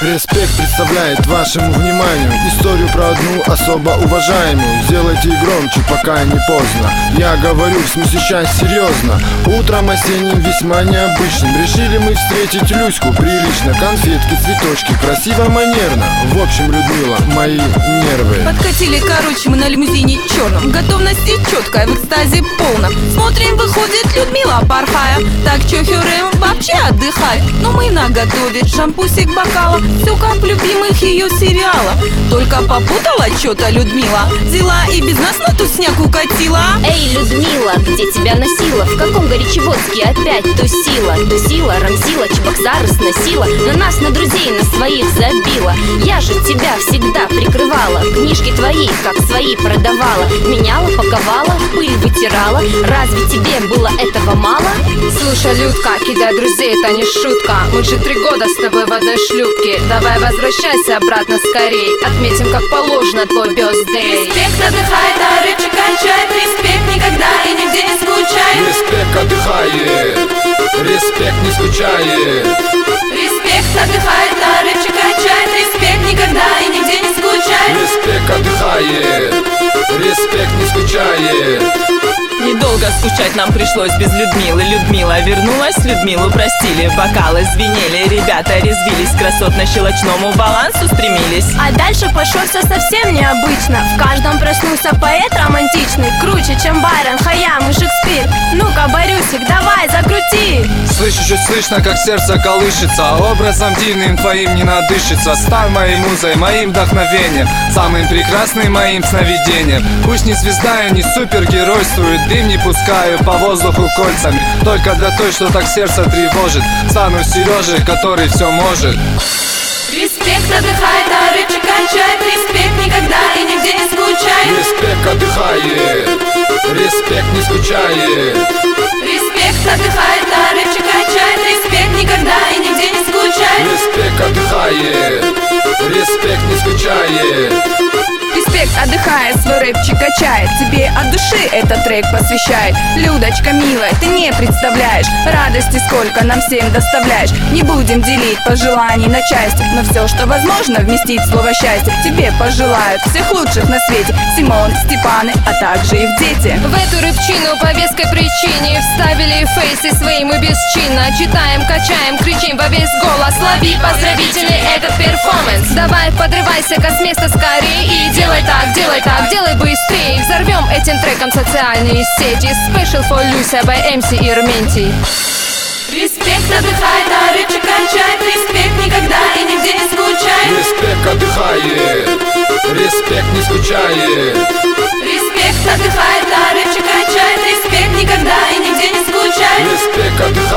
Респект представляет вашему вниманию историю про одну особо уважаемую. Сделайте и громче, пока не поздно. Я говорю в смысле сейчас серьезно. Утром осенним весьма необычным решили мы встретить Люську прилично. Конфетки, цветочки, красиво, манерно. В общем, Людмила, мои нервы. Подкатили, короче, мы на лимузине черном. Готовности четкая, в экстазе полном. Смотрим, выходит Людмила порхая. Так чё, Хюррем, вообще отдыхай. Но мы наготове, шампусик, бокала. Все как в любимых ее сериалах. Только попутала что-то Людмила. Взяла и без нас на тусняк укатила. Эй, Людмила, где тебя носила? В каком Горячеводске опять тусила? Тусила, рамсила, Чебоксары сносила. На нас, на друзей, на своих забила. Я же тебя всегда прикрывала. Книжки твои, как свои, продавала. Меняла, паковала, пыль вытирала. Разве тебе было этого мало? Слушай, Людка, кидай друзей, это не шутка. Мы же 3 года с тобой в одной шлюпке. Давай возвращайся обратно скорей. Отметим, как положено, твой бёздей. Респект отдыхает, а рыбчик кончает. Респект никогда и нигде не скучает. Респект отдыхает, респект не скучает. Респект отдыхает, а рыбчик кончает. Респект никогда и нигде не скучает. Респект отдыхает, респект не скучает. Недолго скучать нам пришлось без Людмилы. Людмила вернулась, Людмилу простили. Бокалы звенели, ребята резвились. К красотно-щелочному балансу стремились. А дальше пошло все совсем необычно. В каждом проснулся поэт романтичный. Круче, чем Байрон, Хайям и Шекспир. Ну-ка, Борюсик, давай, закрути. Слышу, чуть слышно, как сердце колышется. Образом дивным твоим не надышится. Стань моей музой, моим вдохновением, самым прекрасным моим сновидением. Пусть не звезда и не супергеройствует, дым не пускаю по воздуху кольцами. Только для той, что так сердце тревожит. Стану Сережей, который все может. Респект отдыхает, а рыбчик кончает. Респект никогда и нигде не скучает. Респект отдыхает, респект не скучает. Респект отдыхает, а рыбчик кончает. Респект никогда и нигде не скучает. Респект отдыхает, респект не скучает. Респект отдыхает, свой рэпчик качает. Тебе от души этот трек посвящает. Людочка, милая, ты не представляешь радости, сколько нам всем доставляешь. Не будем делить пожеланий на части, но все, что возможно, вместить слово счастье. Тебе пожелают всех лучших на свете Симон, Степаны, а также их дети. В эту рыбчину по веской причине вставили фейсы свои мы бесчинно. Читаем, качаем, кричим во весь голос. Лови поздравительный этот перформанс. Давай, подрывайся-ка с места скорее и делай так, делай быстрее. Взорвем этим треком социальные сети. Special for Lucia by MC Ирментий. Респект отдыхает, а рыбчик кончает. Респект никогда и нигде не скучает. Респект отдыхает, респект не скучает. Респект отдыхает, а рыбчик кончает. Респект никогда и нигде не скучает. Респект отдыхает.